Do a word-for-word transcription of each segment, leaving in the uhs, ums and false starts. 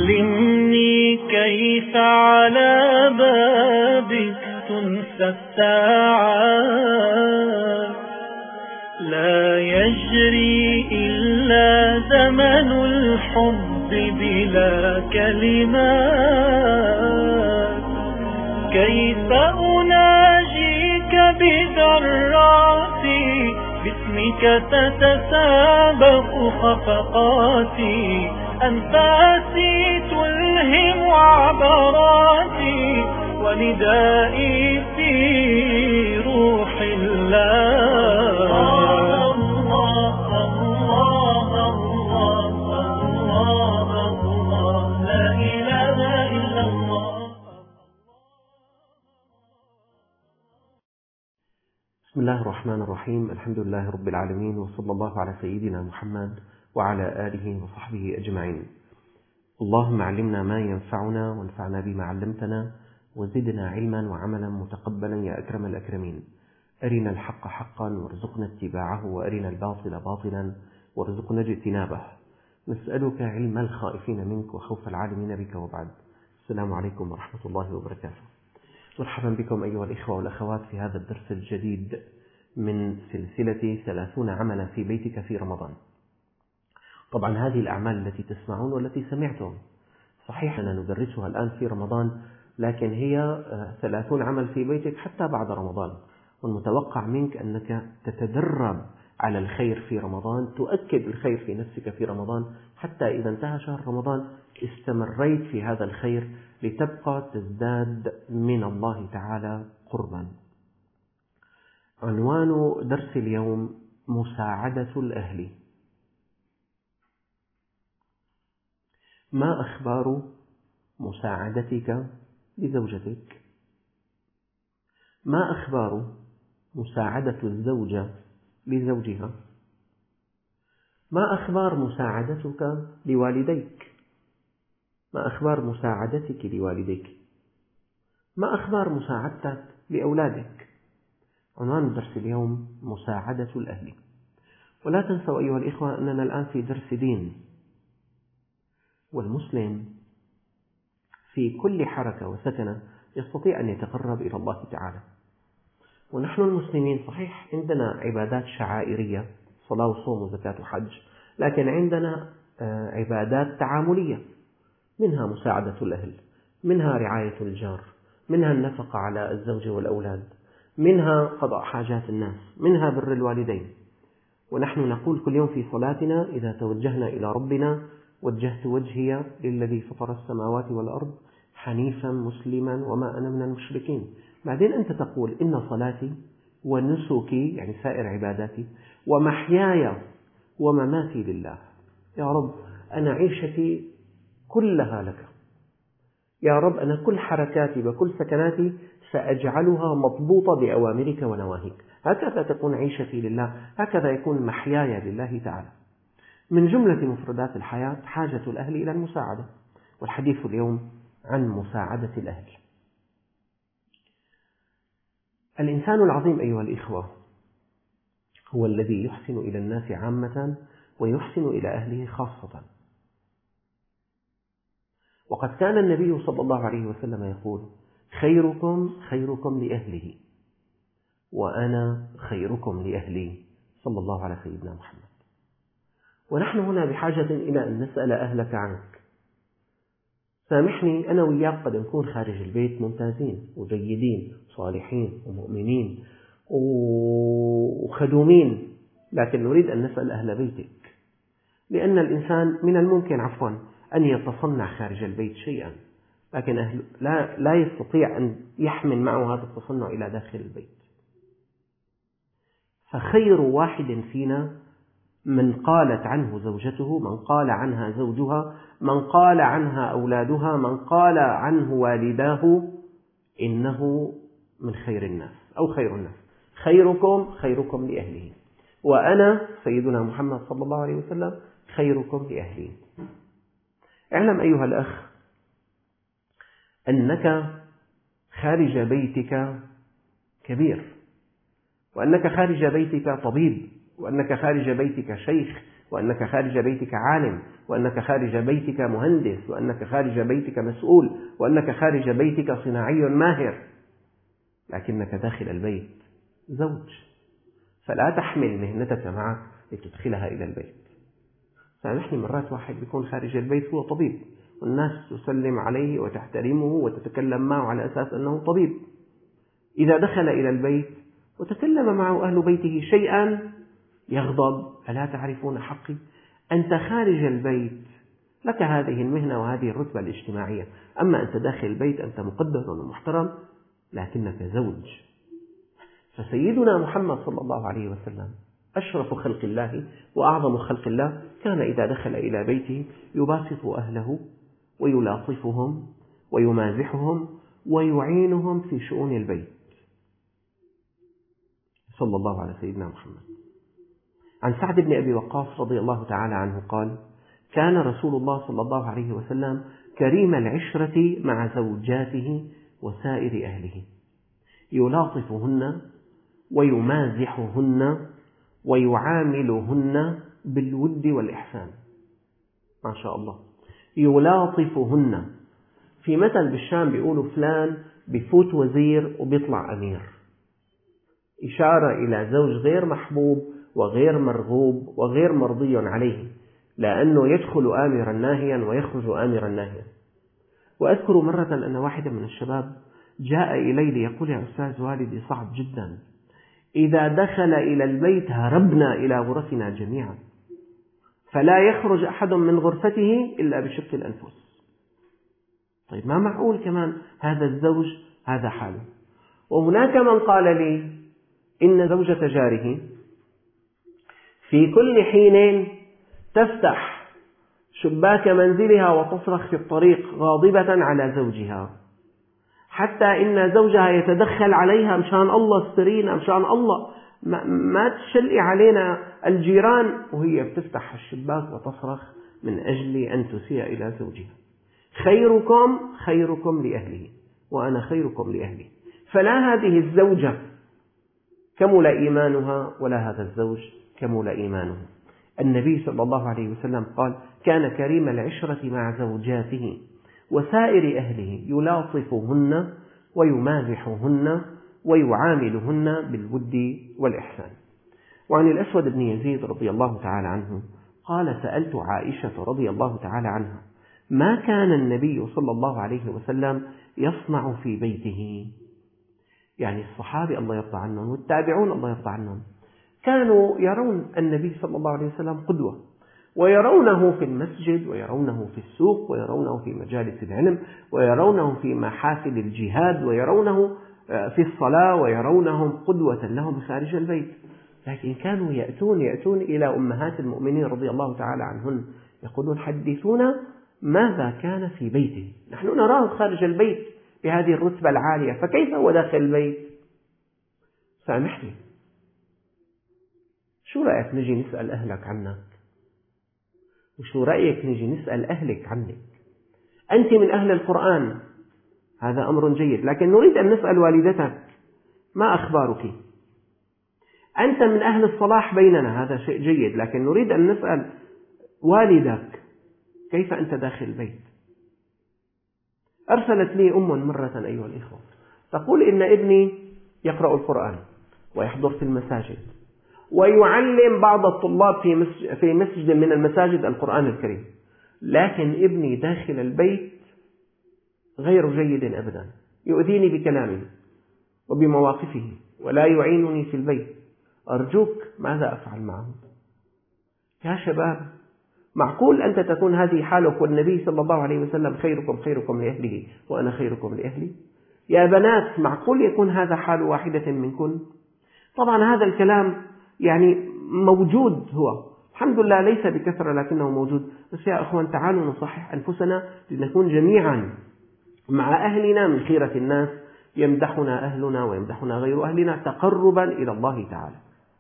علمني كيف على بابك تنسى الساعات، لا يجري إلا زمن الحب بلا كلمات. كيف أناجيك بذراتي، باسمك تتسابق خفقاتي، أنفاسي تلهم عبراتي، وندائي في روح الله. بسم الله الرحمن الرحيم. الحمد لله رب العالمين، وصلى الله على سيدنا محمد وعلى آله وصحبه أجمعين. اللهم علمنا ما ينفعنا وانفعنا بما علمتنا، وزدنا علما وعملا متقبلا يا أكرم الأكرمين. أرنا الحق حقا وارزقنا اتباعه، وأرنا الباطل باطلا وارزقنا اجتنابه. نسألك علم الخائفين منك وخوف العالمين بك، وبعد. السلام عليكم ورحمة الله وبركاته. مرحبا بكم أيها الإخوة والأخوات في هذا الدرس الجديد من سلسلة ثلاثون عملا في بيتك في رمضان. طبعا هذه الأعمال التي تسمعون والتي سمعتم صحيح أننا ندرسها الآن في رمضان، لكن هي ثلاثون عمل في بيتك حتى بعد رمضان، والمتوقع منك أنك تتدرب على الخير في رمضان، تؤكد الخير في نفسك في رمضان، حتى إذا انتهى شهر رمضان استمريت في هذا الخير لتبقى تزداد من الله تعالى قربا. عنوان درس اليوم: مساعدة الأهل. ما أخبار مساعدتك لزوجتك؟ ما أخبار مساعدة الزوجة لزوجها؟ ما أخبار مساعدتك لوالديك؟ ما أخبار مساعدتك لوالديك؟ ما أخبار مساعدتك لأولادك؟ عنوان درس اليوم: مساعدة الأهل. ولا تنسوا أيها الإخوة أننا الآن في درس دين، والمسلم في كل حركة وسكنة يستطيع أن يتقرب إلى الله تعالى. ونحن المسلمين صحيح عندنا عبادات شعائرية، صلاة وصوم وزكاة وحج، لكن عندنا عبادات تعاملية، منها مساعدة الأهل، منها رعاية الجار، منها النفقة على الزوج والأولاد، منها قضاء حاجات الناس، منها بر الوالدين. ونحن نقول كل يوم في صلاتنا: إذا توجهنا إلى ربنا وجهت وجهي للذي فطر السماوات والأرض حنيفا مسلما وما أنا من المشركين. بعدين أنت تقول: إن صلاتي ونسكي، يعني سائر عباداتي، ومحياي ومماتي لله. يا رب أنا عيشتي كلها لك، يا رب أنا كل حركاتي وكل سكناتي سأجعلها مضبوطة بأوامرك ونواهيك. هكذا تكون عيشتي لله، هكذا يكون محياي لله تعالى. من جملة مفردات الحياة حاجة الأهل إلى المساعدة، والحديث اليوم عن مساعدة الأهل. الإنسان العظيم أيها الإخوة هو الذي يحسن إلى الناس عامة ويحسن إلى أهله خاصة. وقد كان النبي صلى الله عليه وسلم يقول: خيركم خيركم لأهله، وأنا خيركم لأهلي، صلى الله على سيدنا محمد. ونحن هنا بحاجة إلى أن نسأل أهلك عنك. سامحني، أنا وياك قد نكون خارج البيت ممتازين وجيدين صالحين ومؤمنين وخدومين، لكن نريد أن نسأل أهل بيتك، لأن الإنسان من الممكن عفوا أن يتصنع خارج البيت شيئا، لكن أهل لا, لا يستطيع أن يحمل معه هذا التصنع إلى داخل البيت. فخير واحد فينا من قالت عنه زوجته، من قال عنها زوجها، من قال عنها أولادها، من قال عنه والداه إنه من خير الناس أو خير الناس. خيركم خيركم لأهله، وأنا سيدنا محمد صلى الله عليه وسلم خيركم لأهلي. اعلم أيها الأخ أنك خارج بيتك كبير، وأنك خارج بيتك طبيب، وأنك خارج بيتك شيخ، وأنك خارج بيتك عالم، وأنك خارج بيتك مهندس، وأنك خارج بيتك مسؤول، وأنك خارج بيتك صناعي ماهر، لكنك داخل البيت زوج، فلا تحمل مهنتك معك لتدخلها إلى البيت. سامحني، مرات واحد بيكون خارج البيت هو طبيب، والناس تسلم عليه وتحترمه وتتكلم معه على أساس أنه طبيب. إذا دخل إلى البيت وتكلم معه أهل بيته شيئا يغضب: ألا تعرفون حقي؟ أنت خارج البيت لك هذه المهنة وهذه الرتبة الاجتماعية، أما أنت داخل البيت أنت مقدر ومحترم لكنك زوج. فسيدنا محمد صلى الله عليه وسلم أشرف خلق الله وأعظم خلق الله كان إذا دخل إلى بيته يباسط أهله ويلاطفهم ويمازحهم ويعينهم في شؤون البيت صلى الله على سيدنا محمد. عن سعد بن أبي وقاص رضي الله تعالى عنه قال: كان رسول الله صلى الله عليه وسلم كريم العشرة مع زوجاته وسائر أهله، يلاطفهن ويمازحهن ويعاملهن بالود والإحسان. ما شاء الله، يلاطفهن. في مثل بالشام بيقولوا فلان بفوت وزير وبيطلع أمير، إشارة إلى زوج غير محبوب وغير مرغوب وغير مرضي عليه، لأنه يدخل آمرا ناهيا ويخرج آمرا ناهيا. وأذكر مرة أن واحدا من الشباب جاء إلي ليقول: يا أستاذ، والدي صعب جدا، إذا دخل إلى البيت هربنا إلى غرفنا جميعا، فلا يخرج أحد من غرفته إلا بشق الأنفس. طيب، ما معقول كمان هذا الزوج هذا حاله. وهناك من قال لي إن زوجة جاره في كل حين تفتح شباك منزلها وتصرخ في الطريق غاضبة على زوجها، حتى إن زوجها يتدخل عليها: مشان الله استرينا، مشان الله ما تشلئي علينا الجيران، وهي بتفتح الشباك وتصرخ من أجل أن تسيء إلى زوجها. خيركم خيركم لأهله وأنا خيركم لأهلي. فلا هذه الزوجة كمل إيمانها ولا هذا الزوج كمل إيمانه. النبي صلى الله عليه وسلم قال: كان كريم العشرة مع زوجاته وسائر أهله، يلاطفهن ويمازحهن ويعاملهن بالود والإحسان. وعن الأسود بن يزيد رضي الله تعالى عنه قال: سألت عائشة رضي الله تعالى عنها: ما كان النبي صلى الله عليه وسلم يصنع في بيته؟ يعني الصحابة الله يرضى عنهم والتابعون الله يرضى عنهم كانوا يرون النبي صلى الله عليه وسلم قدوة، ويرونه في المسجد، ويرونه في السوق، ويرونه في مجالس العلم، ويرونه في محافل الجهاد، ويرونه في الصلاة، ويرونهم قدوة لهم خارج البيت. لكن كانوا يأتون يأتون إلى أمهات المؤمنين رضي الله تعالى عنهن يقولون: حدثونا ماذا كان في بيته، نحن نراه خارج البيت بهذه الرتبة العالية، فكيف هو داخل البيت؟ سامحني، شو رأيك نجي نسأل أهلك عنك؟ وشو رأيك نجي نسأل أهلك عنك؟ أنت من أهل القرآن، هذا أمر جيد، لكن نريد أن نسأل والدتك: ما أخبارك؟ أنت من أهل الصلاح بيننا، هذا شيء جيد، لكن نريد أن نسأل والدك: كيف أنت داخل البيت؟ أرسلت لي أم مرة أيها الإخوة تقول: إن ابني يقرأ القرآن ويحضر في المساجد ويعلم بعض الطلاب في مسجد من المساجد القرآن الكريم، لكن ابني داخل البيت غير جيد أبدا، يؤذيني بكلامه وبمواقفه ولا يعينني في البيت، أرجوك ماذا أفعل معه؟ يا شباب، معقول أنت تكون هذه حالك والنبي صلى الله عليه وسلم خيركم خيركم لأهله وأنا خيركم لأهلي؟ يا بنات، معقول يكون هذا حال واحدة منكن؟ طبعا هذا الكلام يعني موجود، هو الحمد لله ليس بكثرة لكنه موجود، بس يا أخوان تعالوا نصحح أنفسنا لنكون جميعا مع أهلنا من خيرة الناس، يمدحنا أهلنا ويمدحنا غير أهلنا تقربا إلى الله تعالى.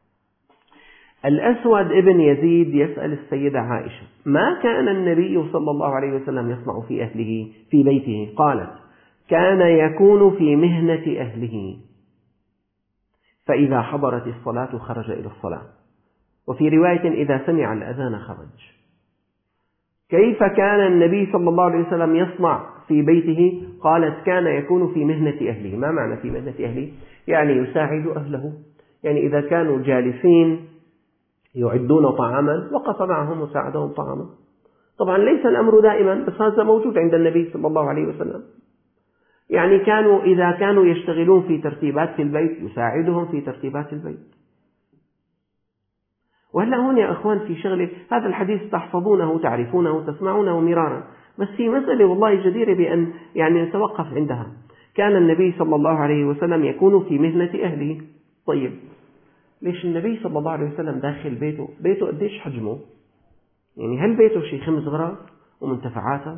الأسود ابن يزيد يسأل السيدة عائشة: ما كان النبي صلى الله عليه وسلم يصنع في أهله في بيته؟ قالت: كان يكون في مهنة أهله، فإذا حضرت الصلاة خرج إلى الصلاة، وفي رواية إذا سمع الأذان خرج. كيف كان النبي صلى الله عليه وسلم يصنع في بيته؟ قالت كان يكون في مهنة أهله. ما معنى في مهنة أهله؟ يعني يساعد أهله، يعني إذا كانوا جالسين يعدون طعاما وقف معهم وساعدهم طعاما. طبعا ليس الأمر دائما، بس هذا موجود عند النبي صلى الله عليه وسلم. يعني كانوا إذا كانوا يشتغلون في ترتيبات في البيت يساعدهم في ترتيبات البيت. وهلا هون يا أخوان في شغلة، هذا الحديث تحفظونه تعرفونه تسمعونه مرارا، بس في مسألة والله جديرة بأن يعني نتوقف عندها. كان النبي صلى الله عليه وسلم يكون في مهنة أهله. طيب ليش النبي صلى الله عليه وسلم داخل بيته؟ بيته قديش حجمه؟ يعني هل بيته شيء خمس غرف ومنتفعاته؟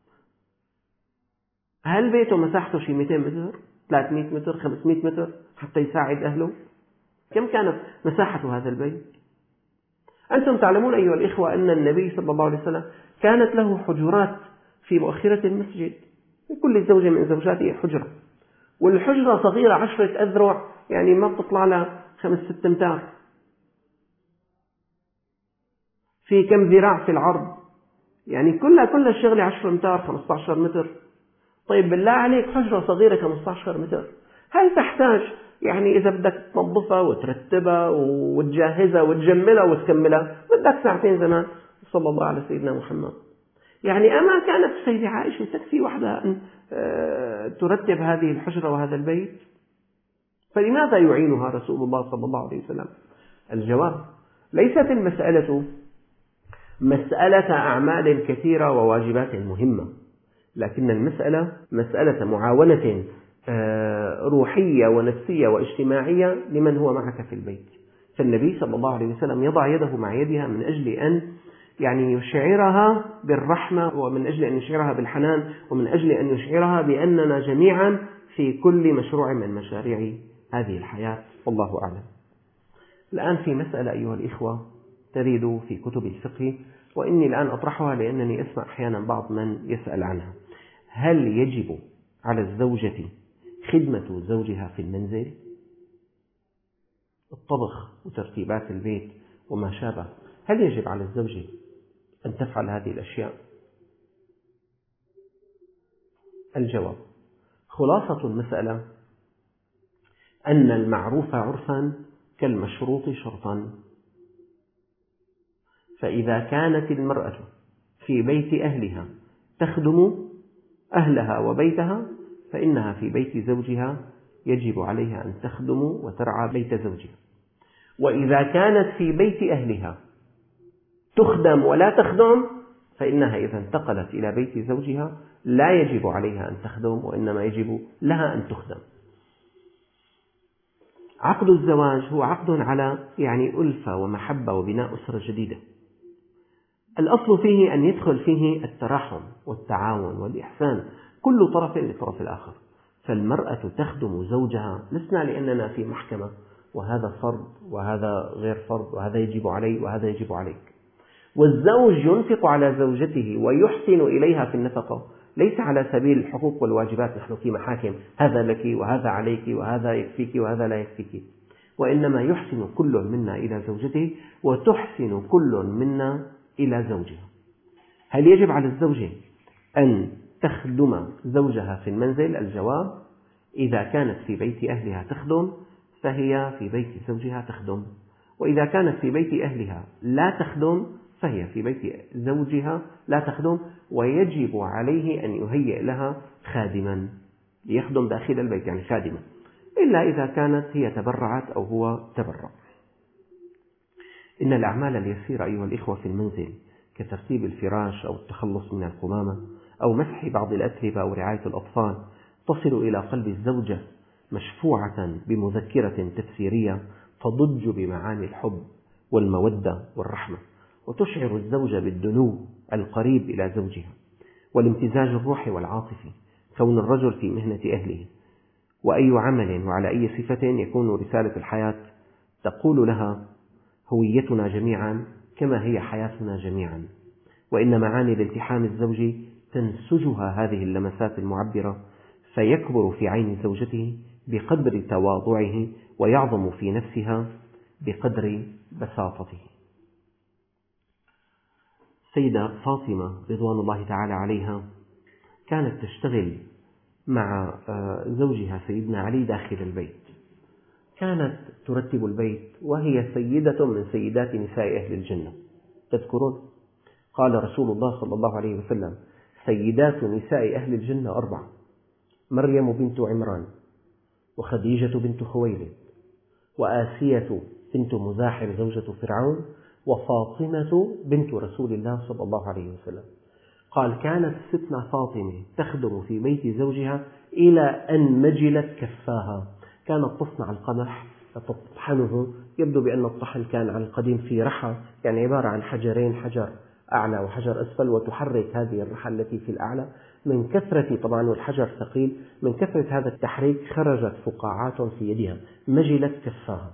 هل بيته مساحته شيء مئتين متر ثلاثمئة متر خمسمئة متر حتى يساعد أهله؟ كم كانت مساحة هذا البيت؟ أنتم تعلمون أيها الإخوة أن النبي صلى الله عليه وسلم كانت له حجرات في مؤخرة المسجد، لكل زوجة من زوجاته حجرة، والحجرة صغيرة عشرة أذرع، يعني ما بتطلع لها خمس ست أمتار، في كم ذراع في العرض، يعني كلها كل الشغلة عشرة أمتار خمسة عشر متر. طيب بالله عليك حجرة صغيرة خمسة عشر متر، هل تحتاج يعني إذا بدك تنظفها وترتبها وتجهزها وتجملها وتكملها بدك ساعتين زمان؟ صلى الله على سيدنا محمد. يعني أما كانت السيدة عائشة تكفي وحدها أن ترتب هذه الحجرة وهذا البيت؟ فلماذا يعينها رسول الله صلى الله عليه وسلم؟ الجواب: ليست المسألة مسألة أعمال كثيرة وواجبات مهمة، لكن المسألة مسألة معاونة روحية ونفسية واجتماعية لمن هو معك في البيت. فالنبي صلى الله عليه وسلم يضع يده مع يدها من أجل أن يعني يشعرها بالرحمة، ومن أجل أن يشعرها بالحنان، ومن أجل أن يشعرها بأننا جميعا في كل مشروع من مشاريع هذه الحياة. والله أعلم. الآن في مسألة أيها الإخوة تريد في كتب الفقه، وإني الآن أطرحها لأنني أسمع أحيانا بعض من يسأل عنها: هل يجب على الزوجة خدمة زوجها في المنزل؟ الطبخ وترتيبات البيت وما شابه، هل يجب على الزوجة أن تفعل هذه الأشياء؟ الجواب: خلاصة المسألة أن المعروف عرفا كالمشروط شرطا. فإذا كانت المرأة في بيت أهلها تخدم أهلها وبيتها، فإنها في بيت زوجها يجب عليها أن تخدم وترعى بيت زوجها. وإذا كانت في بيت أهلها تخدم ولا تخدم، فإنها إذا انتقلت إلى بيت زوجها لا يجب عليها أن تخدم، وإنما يجب لها أن تخدم. عقد الزواج هو عقد على يعني ألفة ومحبة وبناء أسرة جديدة. الأصل فيه أن يدخل فيه التراحم والتعاون والإحسان، كل طرف لطرف الآخر. فالمرأة تخدم زوجها، لسنا لأننا في محكمة وهذا فرض وهذا غير فرض وهذا يجب علي وهذا يجب عليك. والزوج ينفق على زوجته ويحسن إليها في النفقة، ليس على سبيل الحقوق والواجبات، نحن في محاكم هذا لك وهذا عليك وهذا يكفيك وهذا لا يكفيك، وإنما يحسن كل منا إلى زوجته وتحسن كل منا إلى زوجها. هل يجب على الزوجة أن تخدم زوجها في المنزل؟ الجواب: إذا كانت في بيت أهلها تخدم فهي في بيت زوجها تخدم، وإذا كانت في بيت أهلها لا تخدم فهي في بيت زوجها لا تخدم، ويجب عليه أن يهيئ لها خادما ليخدم داخل البيت، يعني خادما، إلا إذا كانت هي تبرعت أو هو تبرع. إن الأعمال اليسيرة أيها الإخوة في المنزل كترتيب الفراش أو التخلص من القمامة أو مسح بعض الأتربة أو رعاية الأطفال تصل إلى قلب الزوجة مشفوعة بمذكرة تفسيرية تضج بمعاني الحب والمودة والرحمة، وتشعر الزوجة بالدنو القريب إلى زوجها والامتزاج الروحي والعاطفي، كون الرجل في مهنة أهله وأي عمل وعلى أي صفة يكون رسالة الحياة تقول لها هويتنا جميعا كما هي حياتنا جميعا. وإن معاني الالتحام الزوجي تنسجها هذه اللمسات المعبرة، فيكبر في عين زوجته بقدر تواضعه ويعظم في نفسها بقدر بساطته. سيدة فاطمة رضوان الله تعالى عليها كانت تشتغل مع زوجها سيدنا علي داخل البيت، كانت ترتب البيت وهي سيدة من سيدات نساء أهل الجنة. تذكرون قال رسول الله صلى الله عليه وسلم: سيدات نساء أهل الجنة أربعة: مريم بنت عمران، وخديجة بنت خويلد، وآسية بنت مزاحم زوجة فرعون، وفاطمة بنت رسول الله صلى الله عليه وسلم. قال: كانت ستنا فاطمة تخدم في بيت زوجها إلى أن مجلت كفاها، كانت تصنع القمح وتطحنه. يبدو بأن الطحن كان على القديم في رحى، يعني عبارة عن حجرين، حجر أعلى وحجر أسفل، وتحرك هذه الرحى التي في الأعلى. من كثرة طبعا والحجر ثقيل، من كثرة هذا التحريك خرجت فقاعات في يدها، مجلت كفاها.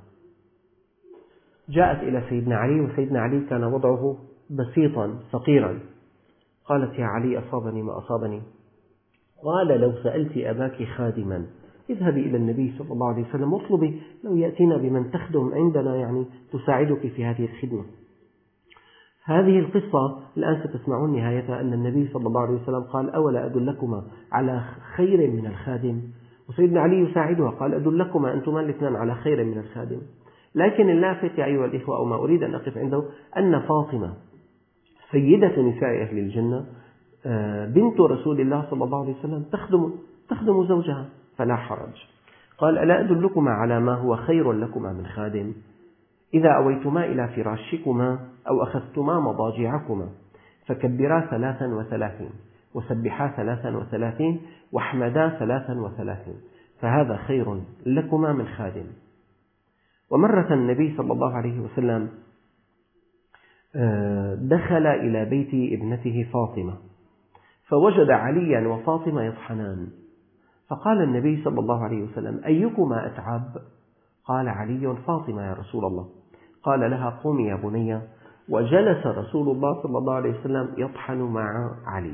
جاءت إلى سيدنا علي، وسيدنا علي كان وضعه بسيطا فقيرا. قالت: يا علي، أصابني ما أصابني. قال: لو سألت أباك خادما اذهبي إلى النبي صلى الله عليه وسلم واطلبي لو يأتينا بمن تخدم عندنا، يعني تساعدك في هذه الخدمة. هذه القصة الآن ستسمعون نهايتها، أن النبي صلى الله عليه وسلم قال: أولا أدلكما على خير من الخادم؟ وسيدنا علي يساعدها، قال: أدلكما أنتما الاثنان على خير من الخادم. لكن اللافت يا أيها الإخوة، أو ما أريد أن أقف عنده، أن فاطمة سيدة نساء أهل الجنة بنت رسول الله صلى الله عليه وسلم تخدم تخدم زوجها، فلا حرج. قال: ألا أدلكما على ما هو خير لكما من خادم؟ إذا أويتما إلى فراشكما أو أخذتما مضاجعكما فكبرا ثلاثا وثلاثين، وسبحا ثلاثا وثلاثين، واحمدا ثلاثا وثلاثين، فهذا خير لكما من خادم. ومرة النبي صلى الله عليه وسلم دخل إلى بيت ابنته فاطمة، فوجد عليا وفاطمة يطحنان، فقال النبي صلى الله عليه وسلم: أيكما أتعب؟ قال: علي. فاطمة يا رسول الله. قال لها: قومي يا بني. وجلس رسول الله صلى الله عليه وسلم يطحن مع علي.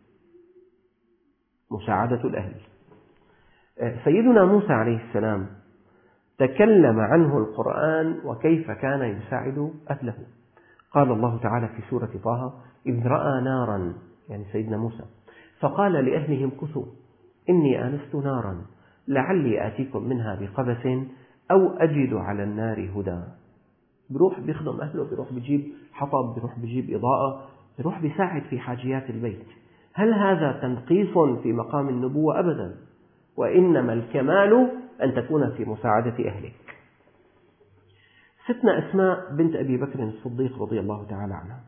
مساعدة الأهل. سيدنا موسى عليه السلام تكلم عنه القرآن وكيف كان يساعد أهله. قال الله تعالى في سورة طه: إذ رأى نارا، يعني سيدنا موسى، فقال لأهلهم كثوا إني آنست نارا لعلي آتيكم منها بقبس أو أجد على النار هدى. بروح بيخدم أهله، بروح بيجيب حطب، بروح بيجيب إضاءة، بروح بيساعد في حاجيات البيت. هل هذا تنقيص في مقام النبوة؟ أبدا، وإنما الكمال أن تكون في مساعدة أهلك. ستنا أسماء بنت أبي بكر الصديق رضي الله تعالى عنها.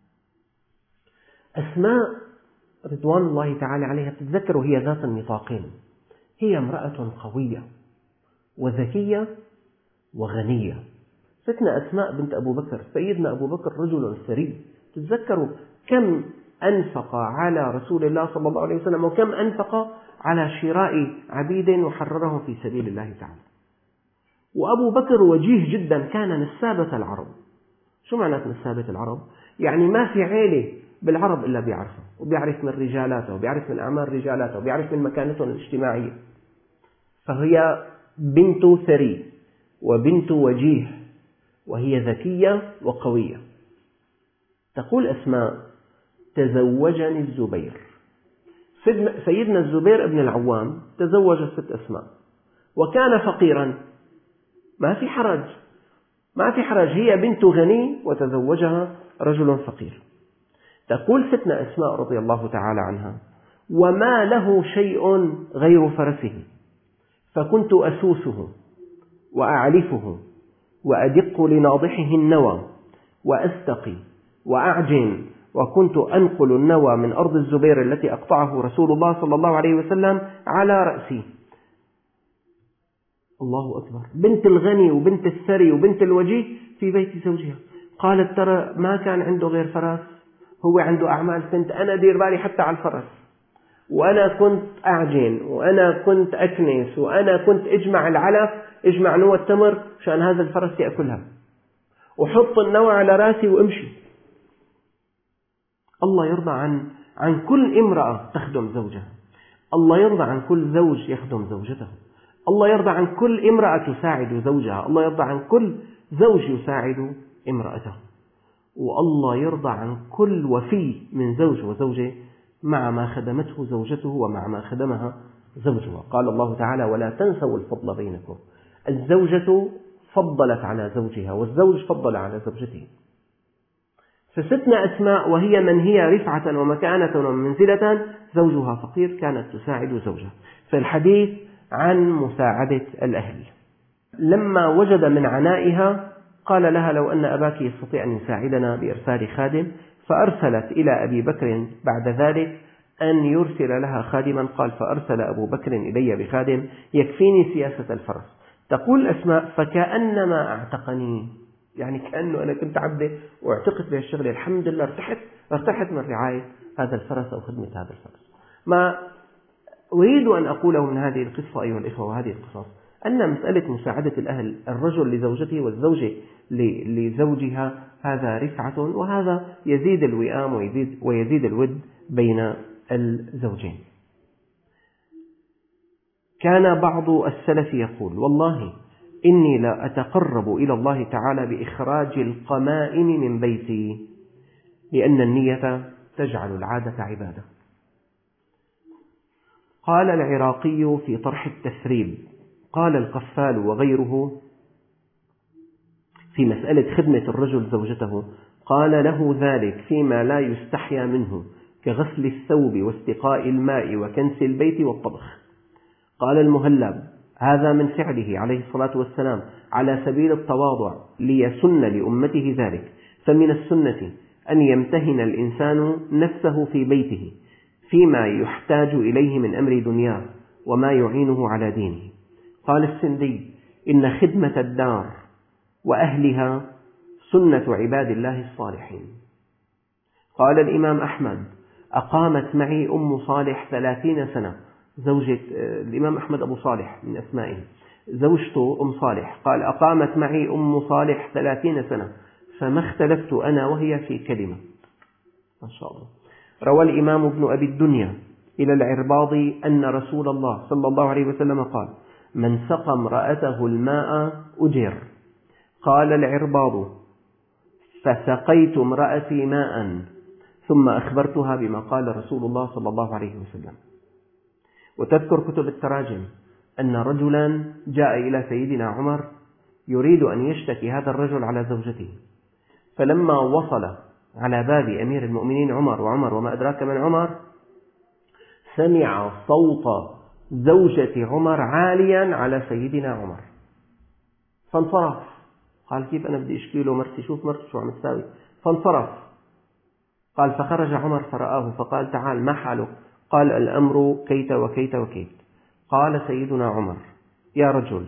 أسماء رضوان الله تعالى عليها، تتذكروا هي ذات النطاقين، هي امرأة قوية وذكية وغنية. ستنا أسماء بنت أبو بكر، سيدنا أبو بكر رجل ثري، تتذكروا كم أنفق على رسول الله صلى الله عليه وسلم، وكم أنفق على شراء عبيد وحررهم في سبيل الله تعالى. وأبو بكر وجيه جدا، كان نسابة العرب. شو معنى نسابة العرب؟ يعني ما في عيلة بالعرب إلا بيعرفه، وبيعرف من رجالاته، وبيعرف من أعمال رجالاته، وبيعرف من مكانتهم الاجتماعية. فهي بنت ثري وبنت وجيه، وهي ذكية وقوية. تقول أسماء: تزوجني الزبير. سيدنا الزبير ابن العوام تزوج الست أسماء، وكان فقيرا، ما في حرج، ما في حرج، هي بنت غني وتزوجها رجل فقير. تقول ستنا أسماء رضي الله تعالى عنها: وما له شيء غير فرسه، فكنت أسوسه وأعلفه وأدق لناضحه النوى وأستقي وأعجن، وكنت أنقل النوى من أرض الزبير التي أقطعه رسول الله صلى الله عليه وسلم على رأسي. الله أكبر، بنت الغني وبنت الثري وبنت الوجيه في بيت زوجها. قالت: ترى ما كان عنده غير فرس، هو عنده أعمال، كنت أنا دير بالي حتى على الفرس، وأنا كنت أعجن، وأنا كنت أكنس، وأنا كنت أجمع العلف، أجمع نوى التمر عشان هذا الفرس يأكلها، وحط النوى على راسي وامشي. الله يرضى عن عن كل امرأة تخدم زوجها، الله يرضى عن كل زوج يخدم زوجته، الله يرضى عن كل امرأة تساعد زوجها، الله يرضى عن كل زوج يساعد امرأته. والله يرضى عن كل وفي من زوج وزوجة مع ما خدمته زوجته ومع ما خدمها زوجها. قال الله تعالى: ولا تنسوا الفضل بينكم. الزوجة فضلت على زوجها والزوج فضل على زوجته. فستنا أسماء وهي من هي رفعة ومكانة ومنزلة، زوجها فقير كانت تساعد زوجها. فالحديث عن مساعدة الأهل. لما وجد من عنائها قال لها: لو أن أباك يستطيع أن يساعدنا بإرسال خادم، فأرسلت إلى أبي بكر بعد ذلك أن يرسل لها خادما. قال: فأرسل أبو بكر إلي بخادم يكفيني سياسة الفرس. تقول أسماء: فكأنما أعتقني، يعني كأنه أنا كنت عبدة واعتقت بهالشغلة، الحمد لله ارتحت ارتحت من رعاية هذا الفرس أو خدمة هذا الفرس. ما أريد أن أقوله من هذه القصة أيها الإخوة وهذه القصص، أن مسألة مساعدة الأهل، الرجل لزوجته والزوجة لزوجها، هذا رفعة، وهذا يزيد الوئام ويزيد, ويزيد الود بين الزوجين. كان بعض السلف يقول: والله إني لا أتقرب إلى الله تعالى بإخراج القمائم من بيتي، لأن النية تجعل العادة عبادة. قال العراقي في طرح التثريب: قال القفال وغيره في مسألة خدمة الرجل زوجته، قال له ذلك فيما لا يستحيا منه، كغسل الثوب واستقاء الماء وكنس البيت والطبخ. قال المهلب: هذا من فعله عليه الصلاة والسلام على سبيل التواضع ليسن لأمته ذلك، فمن السنة أن يمتهن الإنسان نفسه في بيته فيما يحتاج إليه من أمر دنياه وما يعينه على دينه. قال السندي: إن خدمة الدار وأهلها سنة عباد الله الصالحين. قال الإمام أحمد: أقامت معي أم صالح ثلاثين سنة، زوجة الإمام أحمد أبو صالح من أسمائه، زوجته أم صالح. قال: أقامت معي أم صالح ثلاثين سنة فما اختلفت أنا وهي في كلمة. ما شاء الله. روى الإمام ابن أبي الدنيا إلى العرباض أن رسول الله صلى الله عليه وسلم قال: من سقى امرأته الماء أجر. قال العرباض: فسقيت امرأتي ماء ثم أخبرتها بما قال رسول الله صلى الله عليه وسلم. وتذكر كتب التراجم أن رجلا جاء إلى سيدنا عمر يريد أن يشتكي هذا الرجل على زوجته، فلما وصل على باب أمير المؤمنين عمر، وعمر وما أدراك من عمر، سمع صوت زوجة عمر عاليا على سيدنا عمر، فانصرف. قال: كيف أنا بدي أشكي له مرتي، شوف مرتي شو عم تساوي. فانصرف. قال: فخرج عمر فرآه فقال: تعال، ما حالك؟ قال: الأمر كيت وكيت وكيت. قال سيدنا عمر: يا رجل،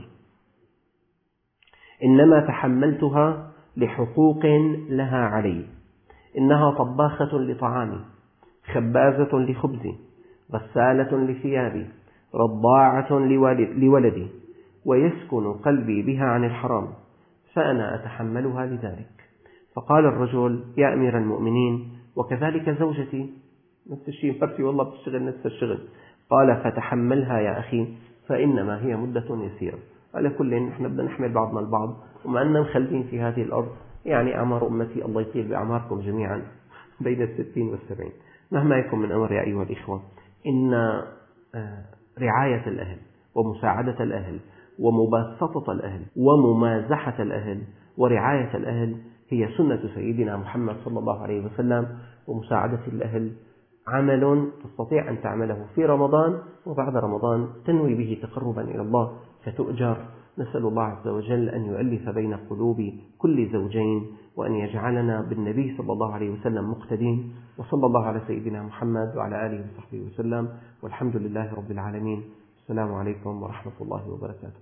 إنما تحملتها لحقوق لها علي، إنها طباخة لطعامي، خبازة لخبزي، غسالة لثيابي، رضاعة لولدي، ويسكن قلبي بها عن الحرام، فأنا أتحملها لذلك. فقال الرجل: يا أمير المؤمنين، وكذلك زوجتي نفس الشيء، مرتي والله بتشتغل نفس الشغل. قال: فتحملها يا أخي، فإنما هي مدة يسيرة. على كل نحن بدنا نحمل بعضنا البعض، وما أننا مخلدين في هذه الأرض، يعني أعمار أمتي الله يطيل بأعماركم جميعا بين الستين والسبعين. مهما يكن من أمر يا أيها الإخوة، إن رعاية الأهل ومساعدة الأهل ومباسطة الأهل وممازحة الأهل ورعاية الأهل هي سنة سيدنا محمد صلى الله عليه وسلم. ومساعدة الأهل عمل تستطيع أن تعمله في رمضان وبعد رمضان تنوي به تقربا إلى الله فتؤجر. نسأل الله عز وجل أن يؤلف بين قلوب كل زوجين، وأن يجعلنا بالنبي صلى الله عليه وسلم مقتدين. وصلى الله على سيدنا محمد وعلى آله وصحبه وسلم، والحمد لله رب العالمين. السلام عليكم ورحمة الله وبركاته.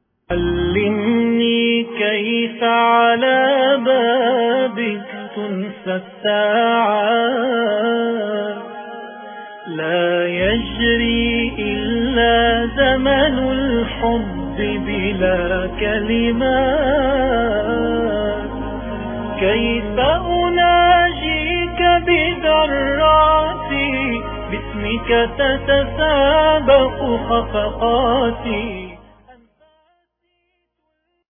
علمني كيف على بابك تنسى الساعات، لا يجري إلا زمن الحب بلا كلمات. كيف أناجيك بذراتي، باسمك تتسابق خفقاتي.